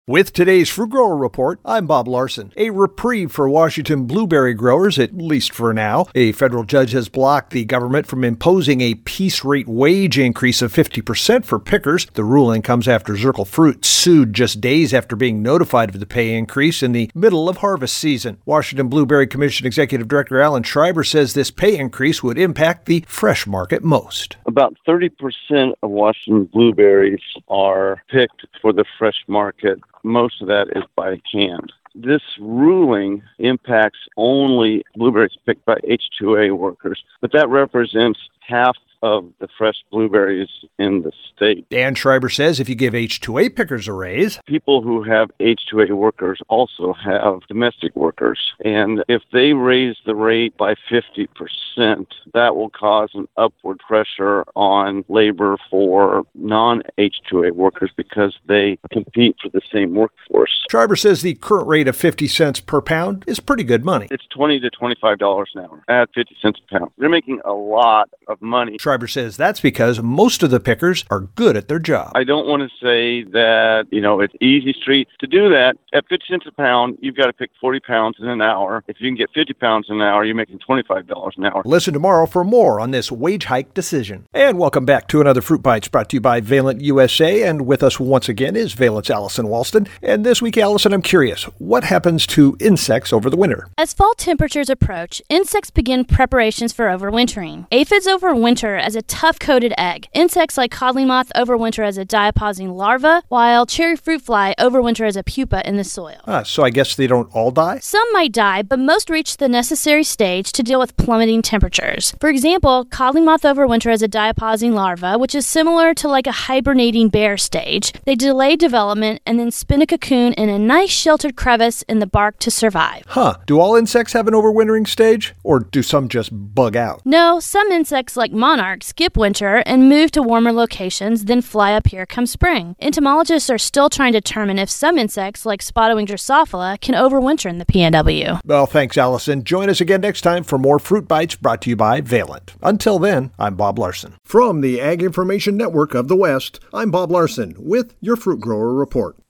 With today's Fruit Grower Report, I'm Bob Larson. A reprieve for Washington blueberry growers, at least for now. A federal judge has blocked the government from imposing a piece rate wage increase of 50% for pickers. The ruling comes after Zirkle Fruit sued just days after being notified of the pay increase in the middle of harvest season. Washington Blueberry Commission Executive Director Alan Schreiber says this pay increase would impact the fresh market most. About 30% of Washington blueberries are picked for the fresh market. Most of that is by hand. This ruling impacts only blueberries picked by H-2A workers, but that represents half of the fresh blueberries in the state. Dan Schreiber says if you give H-2A pickers a raise, people who have H-2A workers also have domestic workers. And if they raise the rate by 50%, that will cause an upward pressure on labor for non-H-2A workers because they compete for the same workforce. Schreiber says the current rate of 50 cents per pound is pretty good money. It's $20 to $25 an hour at 50 cents a pound. They're making a lot of money. Schreiber says that's because most of the pickers are good at their job. I don't want to say that, it's easy street. To do that, at 50 cents a pound, you've got to pick 40 pounds in an hour. If you can get 50 pounds an hour, you're making $25 an hour. Listen tomorrow for more on this wage hike decision. And welcome back to another Fruit Bites brought to you by Valent USA. And with us once again is Valent's Allison Walston. And this week, Allison, I'm curious, what happens to insects over the winter? As fall temperatures approach, insects begin preparations for overwintering. Aphids overwinter as a tough-coated egg. Insects like codling moth overwinter as a diapausing larva, while cherry fruit fly overwinter as a pupa in the soil. So I guess they don't all die? Some might die, but most reach the necessary stage to deal with plummeting temperatures. For example, codling moth overwinter as a diapausing larva, which is similar to like a hibernating bear stage. They delay development and then spin a cocoon in a nice sheltered crevice in the bark to survive. Do all insects have an overwintering stage, or do some just bug out? No, some insects like monarchs skip winter and move to warmer locations, then fly up here come spring. Entomologists are still trying to determine if some insects like spotted-winged Drosophila can overwinter in the PNW. Well, thanks, Allison. Join us again next time for more Fruit Bites brought to you by Valent. Until then, I'm Bob Larson. From the Ag Information Network of the West, I'm Bob Larson with your Fruit Grower Report.